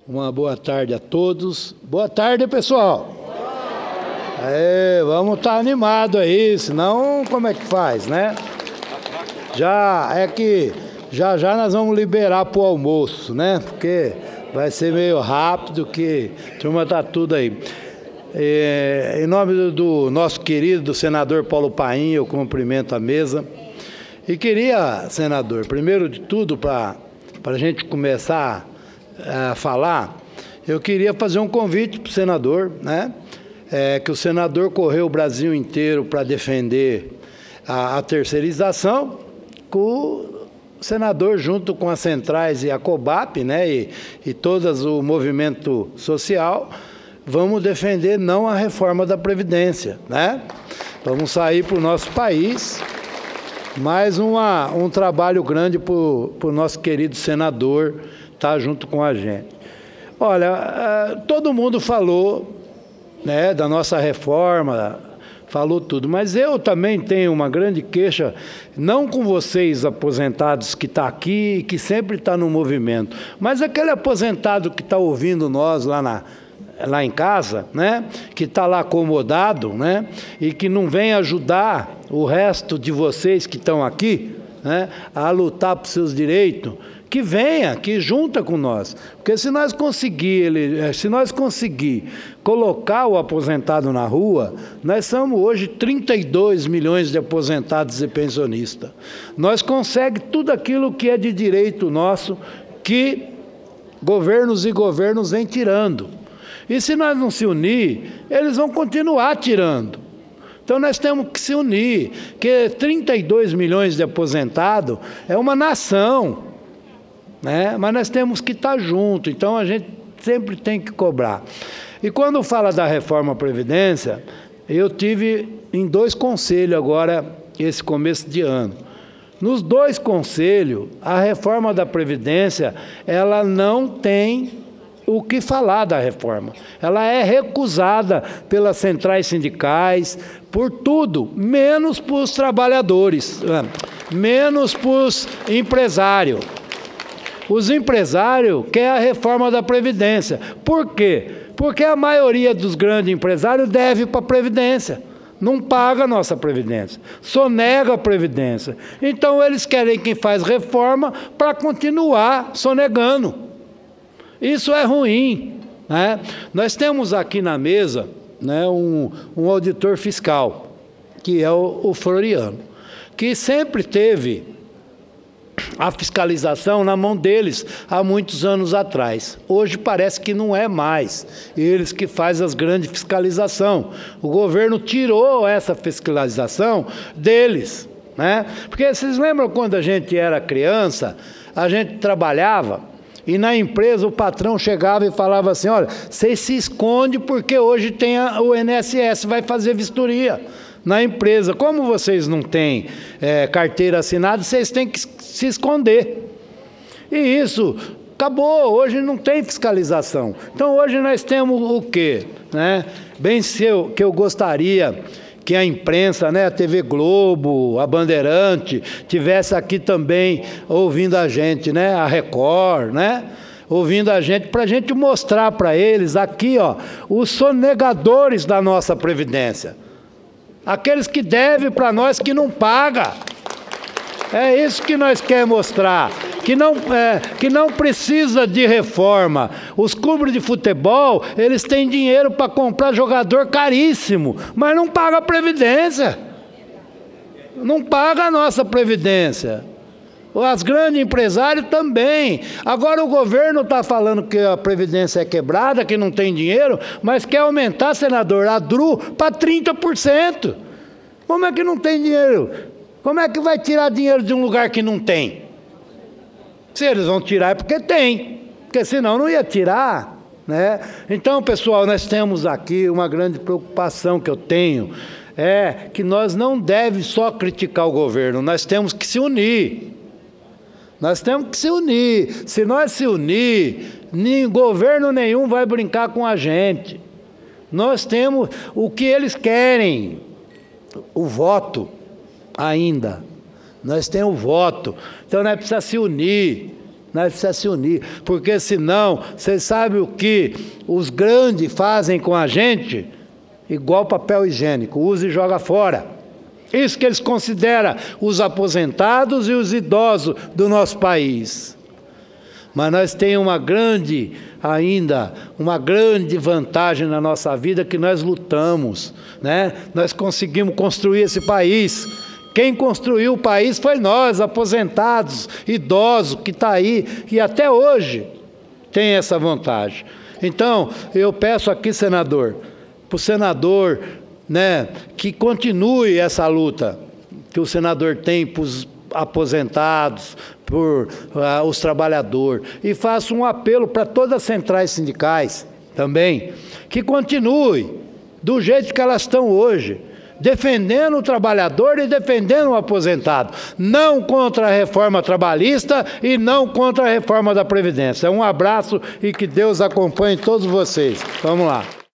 Uma boa tarde a todos. Boa tarde, pessoal. Vamos estar animados aí, senão como é que faz, né? Já nós vamos liberar para o almoço, né? Porque vai ser meio rápido, que a turma está tudo aí. Em nome do nosso querido senador Paulo Paim, eu cumprimento a mesa. E queria, senador, primeiro de tudo, para a gente começar a falar, eu queria fazer um convite para o senador, né? Que o senador correu o Brasil inteiro para defender a terceirização, com o senador junto com as centrais e a COBAP, né? E todas o movimento social, vamos defender não a reforma da Previdência, né? Vamos sair para o nosso país. Mais um trabalho grande para o nosso querido senador estar junto com a gente. Olha, todo mundo falou, né, da nossa reforma, falou tudo, mas eu também tenho uma grande queixa, não com vocês aposentados que estão aqui e que sempre está no movimento, mas aquele aposentado que está ouvindo nós lá em casa, né, que está lá acomodado, né, e que não vem ajudar o resto de vocês que estão aqui, né, a lutar por seus direitos, que venha, que junta com nós. Porque se nós conseguir colocar o aposentado na rua, nós somos hoje 32 milhões de aposentados e pensionistas. Nós conseguimos tudo aquilo que é de direito nosso, que governos e governos vêm tirando. E se nós não se unir, eles vão continuar tirando. Então nós temos que se unir, porque 32 milhões de aposentados é uma nação, né? Mas nós temos que estar juntos, então a gente sempre tem que cobrar. E quando fala da reforma Previdência, eu tive em 2 conselhos agora, esse começo de ano. Nos 2 conselhos, a reforma da Previdência, ela não tem o que falar da reforma. Ela é recusada pelas centrais sindicais, por tudo, menos para os trabalhadores, menos para os empresários. Os empresários querem a reforma da Previdência. Por quê? Porque a maioria dos grandes empresários deve para a Previdência. Não paga a nossa Previdência. Sonega a Previdência. Então eles querem quem faz reforma para continuar sonegando. Isso é ruim, né? Nós temos aqui na mesa, né, um auditor fiscal, que é o Floriano, que sempre teve a fiscalização na mão deles há muitos anos atrás. Hoje parece que não é mais eles que fazem as grandes fiscalizações. O governo tirou essa fiscalização deles, né? Porque vocês lembram quando a gente era criança, a gente trabalhava, e na empresa o patrão chegava e falava assim: olha, vocês se escondem porque hoje tem o INSS, vai fazer vistoria na empresa. Como vocês não têm carteira assinada, vocês têm que se esconder. E isso acabou, hoje não tem fiscalização. Então hoje nós temos o quê? Né? Bem que eu gostaria que a imprensa, né, a TV Globo, a Bandeirante, tivesse aqui também ouvindo a gente, né, a Record, né, ouvindo a gente, para a gente mostrar para eles aqui, ó, os sonegadores da nossa Previdência. Aqueles que devem para nós, que não pagam. É isso que nós queremos mostrar, que não precisa de reforma. Os clubes de futebol, eles têm dinheiro para comprar jogador caríssimo, mas não paga a Previdência. Não paga a nossa Previdência. Os grandes empresários também. Agora o governo está falando que a Previdência é quebrada, que não tem dinheiro, mas quer aumentar, senador, a DRU para 30%. Como é que não tem dinheiro? Como é que vai tirar dinheiro de um lugar que não tem? Se eles vão tirar é porque tem, porque senão não ia tirar, né? Então, pessoal, nós temos aqui uma grande preocupação que eu tenho, é que nós não devemos só criticar o governo, nós temos que se unir. Nós temos que se unir. Se nós se unir, governo nenhum vai brincar com a gente. Nós temos o que eles querem, o voto ainda. Nós temos o voto. Então nós precisamos se unir. Nós precisamos se unir, porque senão, vocês sabem o que os grandes fazem com a gente? Igual papel higiênico, usa e joga fora. Isso que eles consideram os aposentados e os idosos do nosso país. Mas nós temos uma grande vantagem na nossa vida, que nós lutamos, né? Nós conseguimos construir esse país. Quem construiu o país foi nós, aposentados, idosos, que está aí, e até hoje tem essa vantagem. Então, eu peço aqui, senador, para o senador, né, que continue essa luta que o senador tem para os aposentados, por os trabalhadores, e faço um apelo para todas as centrais sindicais também, que continue do jeito que elas estão hoje, defendendo o trabalhador e defendendo o aposentado, não contra a reforma trabalhista e não contra a reforma da Previdência. Um abraço e que Deus acompanhe todos vocês. Vamos lá.